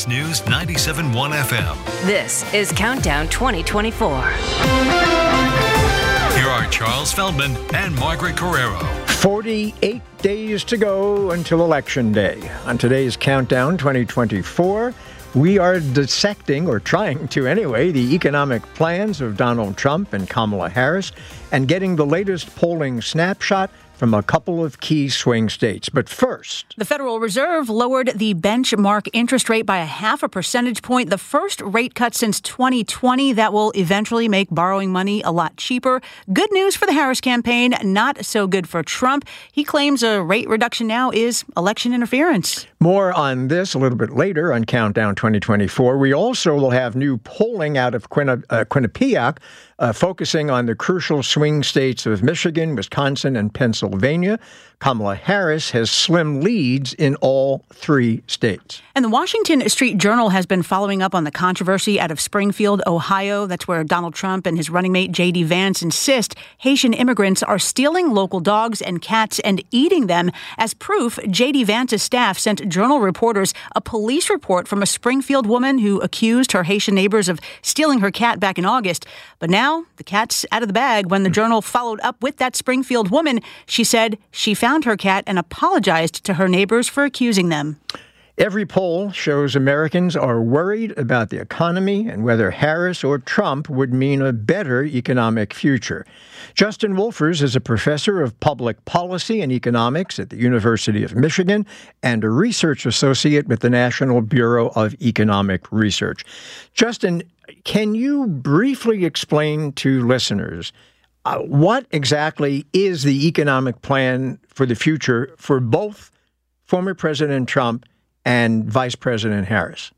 Fox News 97.1 FM. This is Countdown 2024. Here are Charles Feldman and Margaret Carrero. 48 days to go until Election Day. On today's Countdown 2024, we are dissecting, or trying to anyway, the economic plans of Donald Trump and Kamala Harris and getting the latest polling snapshot from a couple of key swing states. But first, the Federal Reserve lowered the benchmark interest rate by 0.5 percentage point, the first rate cut since 2020 that will eventually make borrowing money a lot cheaper. Good news for the Harris campaign, not so good for Trump. He claims a rate reduction now is election interference. More on this a little bit later on Countdown 2024. We also will have new polling out of Quinnipiac, focusing on the crucial swing states of Michigan, Wisconsin, and Pennsylvania. Kamala Harris has slim leads in all three states. And the Washington Street Journal has been following up on the controversy out of Springfield, Ohio. That's where Donald Trump and his running mate J.D. Vance insist Haitian immigrants are stealing local dogs and cats and eating them. As proof, J.D. Vance's staff sent Journal reporters a police report from a Springfield woman who accused her Haitian neighbors of stealing her cat back in August. But now the cat's out of the bag. When the Journal followed up with that Springfield woman, she said she found her cat and apologized to her neighbors for accusing them. Every poll shows Americans are worried about the economy and whether Harris or Trump would mean a better economic future. Justin Wolfers is a professor of public policy and economics at the University of Michigan and a research associate with the National Bureau of Economic Research. Justin, can you briefly explain to listeners what exactly is the economic plan for the future for both former President Trump and Vice President Harris?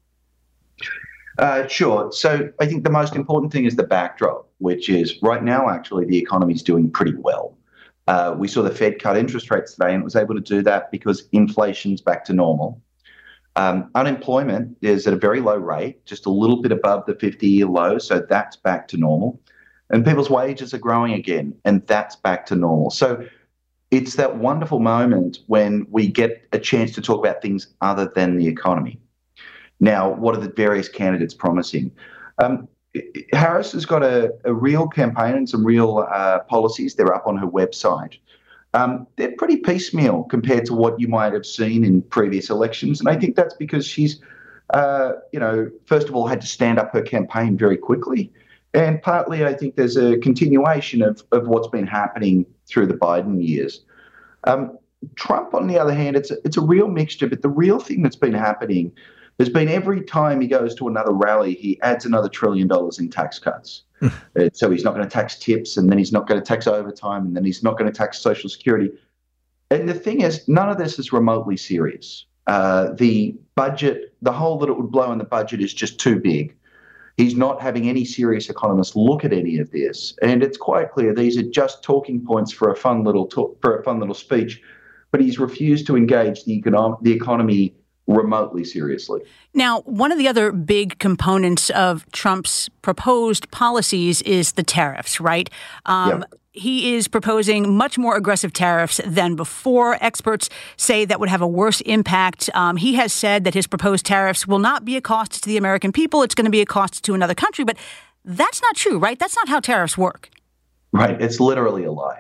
Sure. So I think the most important thing is the backdrop, which is right now, actually, the economy is doing pretty well. We saw the Fed cut interest rates today, and it was able to do that because inflation's back to normal. Unemployment is at a very low rate, just a little bit above the 50-year low, so that's back to normal. And people's wages are growing again, and that's back to normal. So it's that wonderful moment when we get a chance to talk about things other than the economy. Now, what are the various candidates promising? Harris has got a real campaign and some real policies. They're up on her website. They're pretty piecemeal compared to what you might have seen in previous elections. And I think that's because she's, first of all, had to stand up her campaign very quickly. And partly, I think there's a continuation of what's been happening through the Biden years. Trump, on the other hand, it's a real mixture. But the real thing that's been happening has been every time he goes to another rally, he adds another $1 trillion in tax cuts. So he's not going to tax tips, and then he's not going to tax overtime, and then he's not going to tax Social Security. And the thing is, none of this is remotely serious. The budget, the hole that it would blow in the budget is just too big. He's not having any serious economists look at any of this, and it's quite clear these are just talking points for a fun little speech. But he's refused to engage the economy remotely seriously. Now, one of the other big components of Trump's proposed policies is the tariffs, right? Yep. He is proposing much more aggressive tariffs than before. Experts say that would have a worse impact. He has said that his proposed tariffs will not be a cost to the American people. It's going to be a cost to another country. But that's not true, right? That's not how tariffs work. Right. It's literally a lie.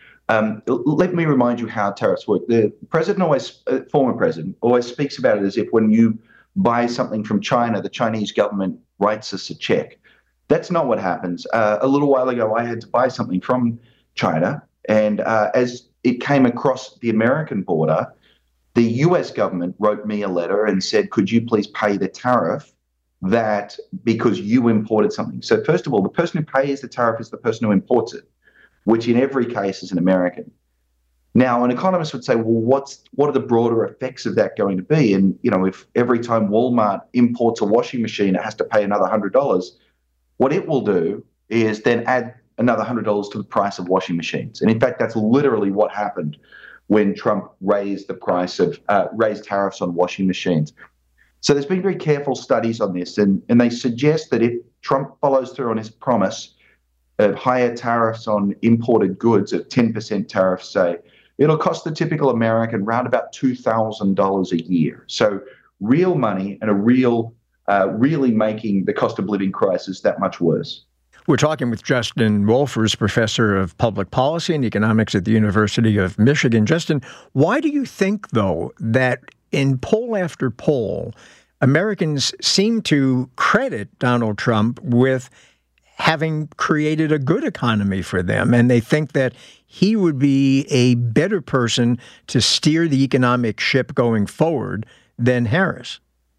Let me remind you how tariffs work. The former president, always speaks about it as if when you buy something from China, the Chinese government writes us a check. That's not what happens. A little while ago, I had to buy something from China, and as it came across the American border, the U.S. government wrote me a letter and said, could you please pay the tariff that because you imported something? So first of all, the person who pays the tariff is the person who imports it, which in every case is an American. Now, an economist would say, well, what are the broader effects of that going to be? And, if every time Walmart imports a washing machine, it has to pay another $100, what it will do is then add another $100 to the price of washing machines. And in fact, that's literally what happened when Trump raised raised tariffs on washing machines. So there's been very careful studies on this, and they suggest that if Trump follows through on his promise of higher tariffs on imported goods, of 10% tariffs, say, it'll cost the typical American around about $2,000 a year. So real money and really making the cost of living crisis that much worse. We're talking with Justin Wolfers, professor of public policy and economics at the University of Michigan. Justin, why do you think, though, that in poll after poll, Americans seem to credit Donald Trump with having created a good economy for them, and they think that he would be a better person to steer the economic ship going forward than Harris?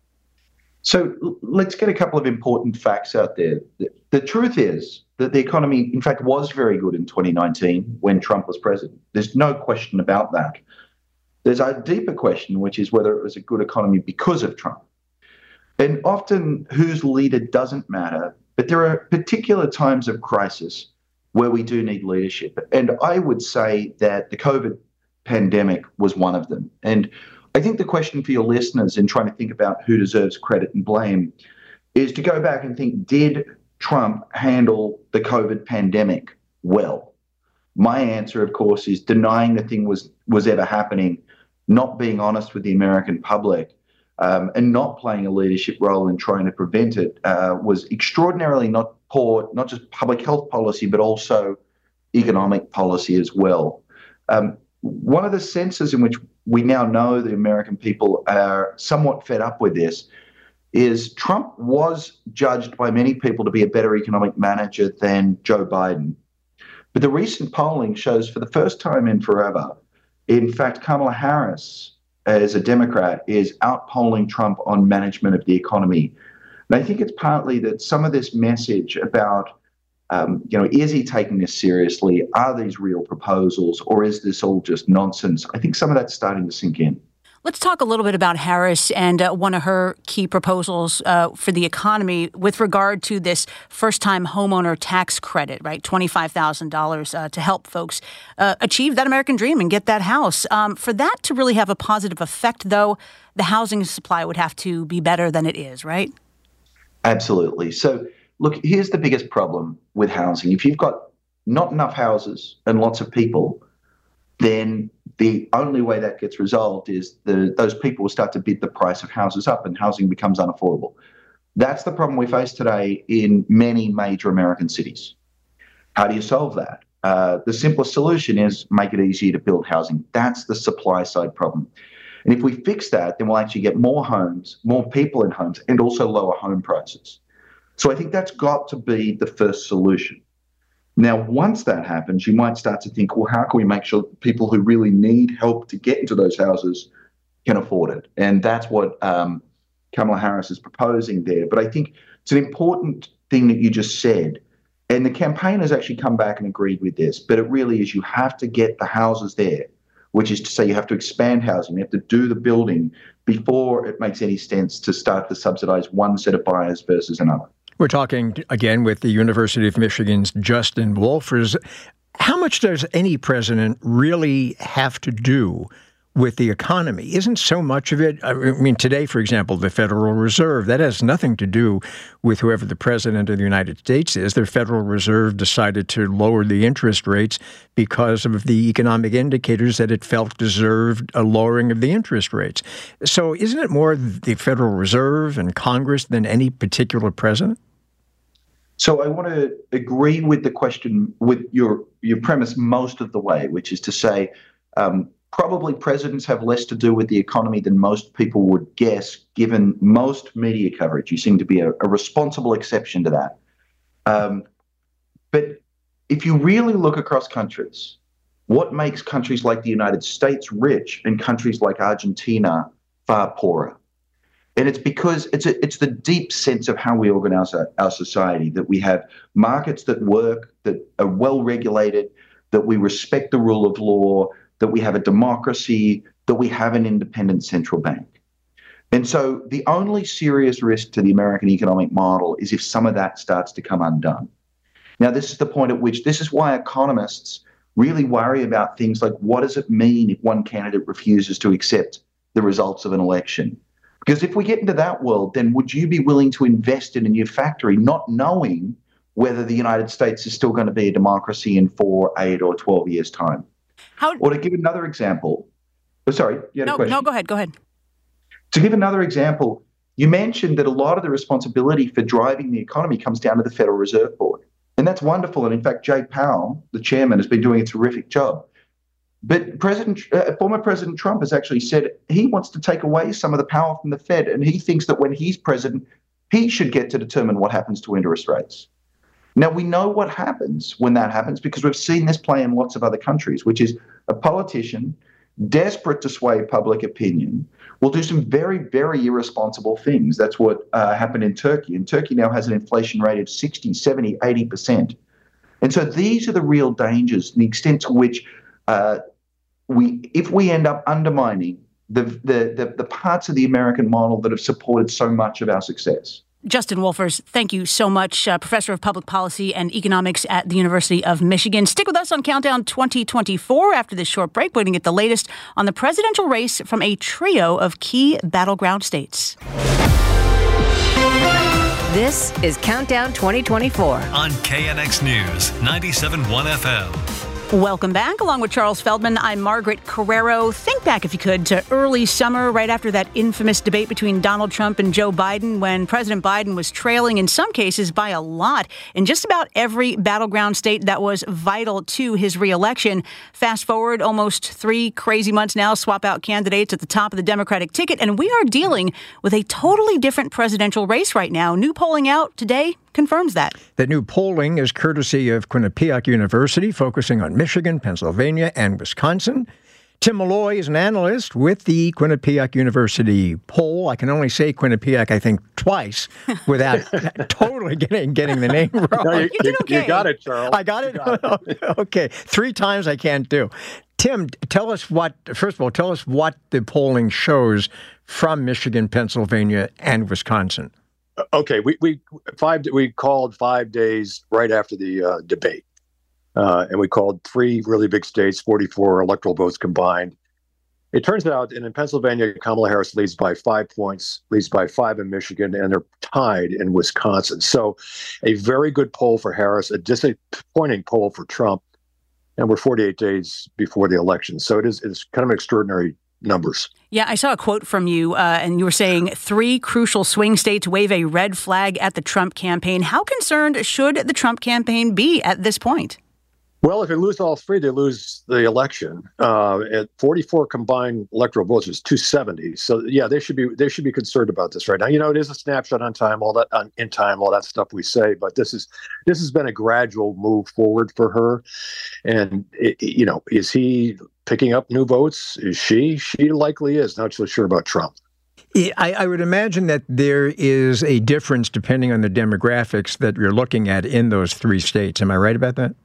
So let's get a couple of important facts out there. The truth is that the economy, in fact, was very good in 2019 when Trump was president. There's no question about that. There's a deeper question, which is whether it was a good economy because of Trump. And often who's leader doesn't matter, but there are particular times of crisis where we do need leadership. And I would say that the COVID pandemic was one of them. And I think the question for your listeners in trying to think about who deserves credit and blame is to go back and think, did Trump handle the COVID pandemic well? My answer, of course, is denying the thing was ever happening, not being honest with the American public, and not playing a leadership role in trying to prevent it was extraordinarily not poor, not just public health policy, but also economic policy as well. One of the senses in which we now know the American people are somewhat fed up with this is Trump was judged by many people to be a better economic manager than Joe Biden. But the recent polling shows for the first time in forever, in fact, Kamala Harris, as a Democrat, is outpolling Trump on management of the economy. And I think it's partly that some of this message about is he taking this seriously? Are these real proposals, or is this all just nonsense? I think some of that's starting to sink in. Let's talk a little bit about Harris and one of her key proposals for the economy with regard to this first-time homeowner tax credit, right? $25,000 to help folks achieve that American dream and get that house. For that to really have a positive effect, though, the housing supply would have to be better than it is, right? Absolutely. So, look, here's the biggest problem with housing. If you've got not enough houses and lots of people, then the only way that gets resolved is those people will start to bid the price of houses up and housing becomes unaffordable. That's the problem we face today in many major American cities. How do you solve that? The simplest solution is make it easier to build housing. That's the supply side problem. And if we fix that, then we'll actually get more homes, more people in homes, and also lower home prices. So I think that's got to be the first solution. Now, once that happens, you might start to think, well, how can we make sure people who really need help to get into those houses can afford it? And that's what Kamala Harris is proposing there. But I think it's an important thing that you just said. And the campaign has actually come back and agreed with this. But it really is you have to get the houses there, which is to say you have to expand housing. You have to do the building before it makes any sense to start to subsidize one set of buyers versus another. We're talking again with the University of Michigan's Justin Wolfers. How much does any president really have to do with the economy? Isn't so much of it, I mean, today, for example, the Federal Reserve, that has nothing to do with whoever the president of the United States is. The Federal Reserve decided to lower the interest rates because of the economic indicators that it felt deserved a lowering of the interest rates. So isn't it more the Federal Reserve and Congress than any particular president? So I want to agree with the question, with your premise most of the way, which is to say probably presidents have less to do with the economy than most people would guess, given most media coverage. You seem to be a responsible exception to that. But if you really look across countries, what makes countries like the United States rich and countries like Argentina far poorer? And it's because it's the deep sense of how we organize our society, that we have markets that work, that are well regulated, that we respect the rule of law, that we have a democracy, that we have an independent central bank. And so the only serious risk to the American economic model is if some of that starts to come undone. Now, this is the point at which this is why economists really worry about things like what does it mean if one candidate refuses to accept the results of an election? Because if we get into that world, then would you be willing to invest in a new factory not knowing whether the United States is still going to be a democracy in 4, 8, or 12 years' time? Or to give another example, sorry, you had a question? No, go ahead. To give another example, you mentioned that a lot of the responsibility for driving the economy comes down to the Federal Reserve Board. And that's wonderful. And in fact, Jay Powell, the chairman, has been doing a terrific job. But former President Trump has actually said he wants to take away some of the power from the Fed. And he thinks that when he's president, he should get to determine what happens to interest rates. Now, we know what happens when that happens because we've seen this play in lots of other countries, which is a politician desperate to sway public opinion will do some very, very irresponsible things. That's what happened in Turkey. And Turkey now has an inflation rate of 60, 70, 80%. And so these are the real dangers, the extent to which if we end up undermining the parts of the American model that have supported so much of our success. Justin Wolfers, thank you so much, Professor of Public Policy and Economics at the University of Michigan. Stick with us on Countdown 2024. After this short break, we're going to get the latest on the presidential race from a trio of key battleground states. This is Countdown 2024 on KNX News 97.1 FM. Welcome back. Along with Charles Feldman, I'm Margaret Carrero. Think back, if you could, to early summer, right after that infamous debate between Donald Trump and Joe Biden, when President Biden was trailing, in some cases, by a lot in just about every battleground state that was vital to his reelection. Fast forward almost 3 crazy months now, swap out candidates at the top of the Democratic ticket, and we are dealing with a totally different presidential race right now. New polling out today confirms that. The new polling is courtesy of Quinnipiac University, focusing on Michigan, Pennsylvania, and Wisconsin. Tim Malloy is an analyst with the Quinnipiac University poll. I can only say Quinnipiac, I think, twice without totally getting the name wrong. No, you got it, Charles. I got it? Okay. 3 times I can't do. Tim, tell us what the polling shows from Michigan, Pennsylvania, and Wisconsin. Okay, we called 5 days right after the debate, and we called 3 really big states, 44 electoral votes combined. It turns out, in Pennsylvania, Kamala Harris leads by 5 points, leads by 5 in Michigan, and they're tied in Wisconsin. So, a very good poll for Harris, a disappointing poll for Trump, and we're 48 days before the election. So it's kind of extraordinary numbers. Yeah, I saw a quote from you, and you were saying 3 crucial swing states wave a red flag at the Trump campaign. How concerned should the Trump campaign be at this point? Well, if they lose all 3, they lose the election. At 44 combined electoral votes is 270. So yeah, they should be concerned about this right now. You know, it is a snapshot in time, all that stuff we say. But this has been a gradual move forward for her. And is he picking up new votes? Is she? She likely is. Not so sure about Trump. I would imagine that there is a difference depending on the demographics that you're looking at in those 3 states. Am I right about that?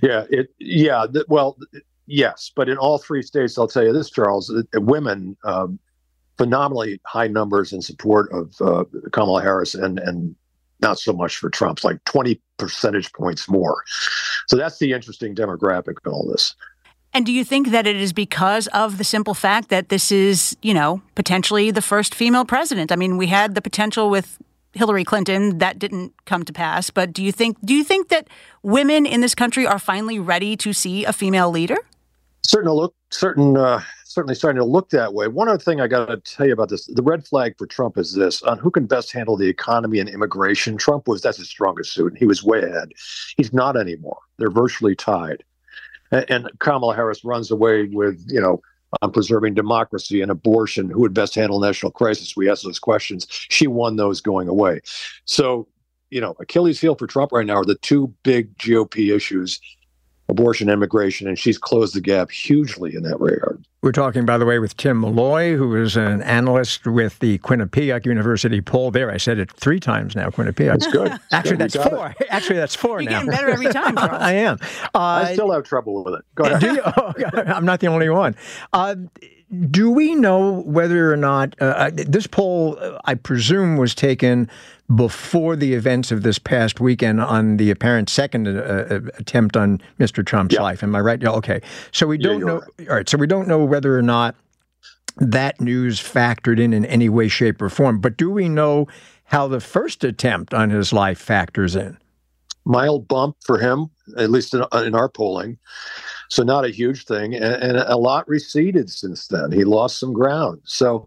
Yes. But in all 3 states, I'll tell you this, Charles, women, phenomenally high numbers in support of Kamala Harris and not so much for Trump, like 20 percentage points more. So that's the interesting demographic in all this. And do you think that it is because of the simple fact that this is, potentially the first female president? I mean, we had the potential with Hillary Clinton. That didn't come to pass. But do you think that women in this country are finally ready to see a female leader? Certainly starting to look that way. One other thing I got to tell you about this, the red flag for Trump is this: on who can best handle the economy and immigration. That's his strongest suit. He was way ahead. He's not anymore. They're virtually tied. And Kamala Harris runs away with, on preserving democracy and abortion. Who would best handle national crisis? We asked those questions. She won those going away. So, Achilles heel for Trump right now are the 2 big GOP issues, abortion, immigration, and she's closed the gap hugely in that regard. We're talking, by the way, with Tim Malloy, who is an analyst with the Quinnipiac University poll. There, I said it 3 times now, Quinnipiac. That's good. Actually, that's 4. Actually, that's 4 You're now. getting better every time, Charles. I am. I still have trouble with it. Go ahead. Do you? I'm not the only one. Do we know whether or not this poll, I presume, was taken before the events of this past weekend on the apparent second attempt on Mr. Trump's life? Am I right? Yeah, okay. So we don't know. Right. All right. So we don't know whether or not that news factored in any way, shape, or form. But do we know how the first attempt on his life factors in? Mild bump for him, at least in our polling. So not a huge thing. And a lot receded since then. He lost some ground. So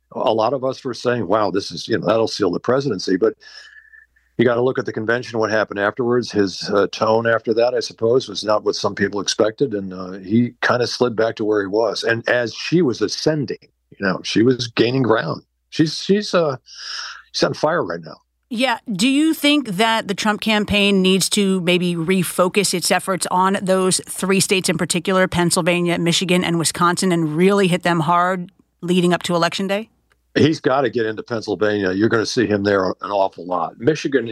A lot of us were saying, wow, this is, that'll seal the presidency. But you got to look at the convention, what happened afterwards. His tone after that, I suppose, was not what some people expected. And he kind of slid back to where he was. And as she was ascending, she was gaining ground. She's on fire right now. Yeah. Do you think that the Trump campaign needs to maybe refocus its efforts on those three states in particular, Pennsylvania, Michigan, and Wisconsin, and really hit them hard leading up to Election Day? He's got to get into Pennsylvania. You're going to see him there an awful lot. Michigan,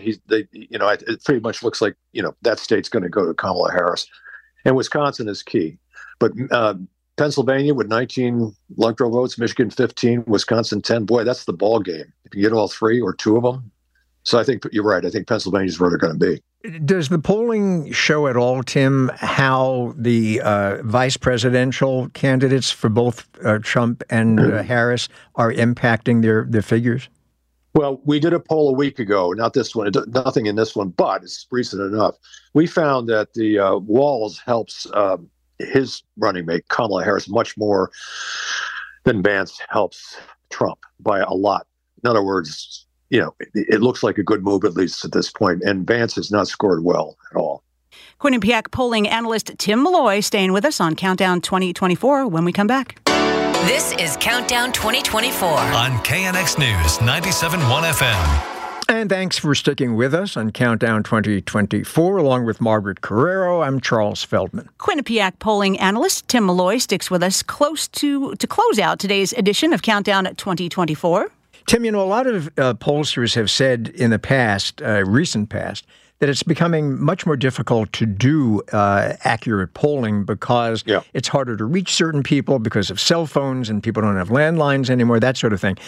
it pretty much looks like, that state's going to go to Kamala Harris. And Wisconsin is key. But Pennsylvania with 19 electoral votes, Michigan 15, Wisconsin 10. Boy, that's the ball game. If you get all three or two of them. So I think you're right. I think Pennsylvania's where they're going to be. Does the polling show at all, Tim, how the vice presidential candidates for both Trump and Harris are impacting their figures? Well, we did a poll a week ago, not this one, nothing in this one, but it's recent enough. We found that the Walz helps his running mate, Kamala Harris, much more than Vance helps Trump by a lot. In other words, it looks like a good move, at least at this point. And Vance has not scored well at all. Quinnipiac polling analyst Tim Malloy staying with us on Countdown 2024 when we come back. This is Countdown 2024 on KNX News 97.1 FM. And thanks for sticking with us on Countdown 2024. Along with Margaret Carrero, I'm Charles Feldman. Quinnipiac polling analyst Tim Malloy sticks with us close to close out today's edition of Countdown 2024. Tim, a lot of pollsters have said in the past, recent past, that it's becoming much more difficult to do accurate polling because it's harder to reach certain people because of cell phones and people don't have landlines anymore, that sort of thing.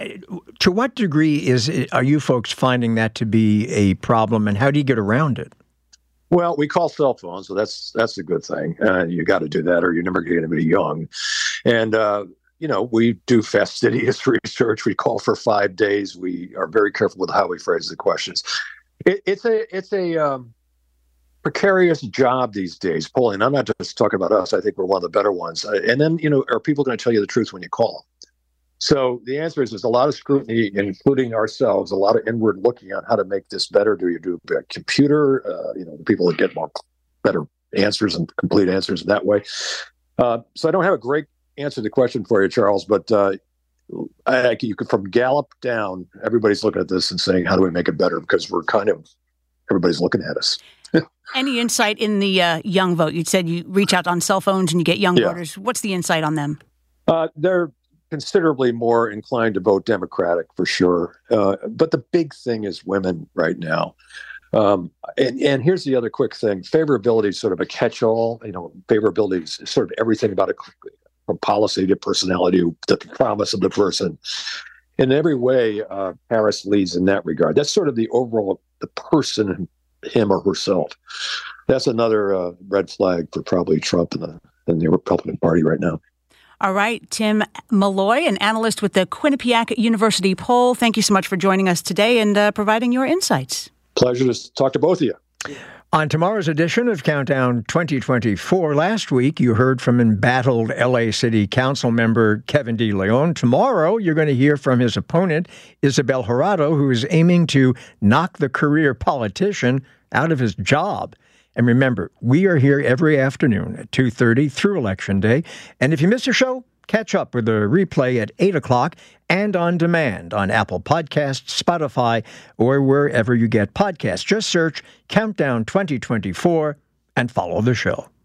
To what degree are you folks finding that to be a problem, and how do you get around it? Well, we call cell phones, so that's a good thing. You got to do that or you're never going to be young. And we do fastidious research. We call for 5 days. We are very careful with how we phrase the questions. It's a precarious job these days, polling. I'm not just talking about us. I think we're one of the better ones. And then, are people going to tell you the truth when you call them? So the answer is there's a lot of scrutiny, including ourselves, a lot of inward looking on how to make this better. Do you do a computer? People that get better answers and complete answers that way. So I don't have a great answer to the question for you, Charles, but you could, from Gallup down, everybody's looking at this and saying, how do we make it better? Because everybody's looking at us. Any insight in the young vote? You said you reach out on cell phones and you get young voters. What's the insight on them? They're considerably more inclined to vote Democratic for sure. But the big thing is women right now. And here's the other quick thing. Favorability is sort of a catch-all. Favorability is sort of everything about from policy to personality to the promise of the person. In every way, Harris leads in that regard. That's sort of the overall, the person, him or herself. That's another red flag for probably Trump and the Republican Party right now. All right, Tim Malloy, an analyst with the Quinnipiac University poll. Thank you so much for joining us today and providing your insights. Pleasure to talk to both of you. On tomorrow's edition of Countdown 2024, last week you heard from embattled L.A. City Council member Kevin De Leon. Tomorrow you're going to hear from his opponent, Isabel Jurado, who is aiming to knock the career politician out of his job. And remember, we are here every afternoon at 2:30 through Election Day. And if you miss a show, catch up with a replay at 8 o'clock and on demand on Apple Podcasts, Spotify, or wherever you get podcasts. Just search Countdown 2024 and follow the show.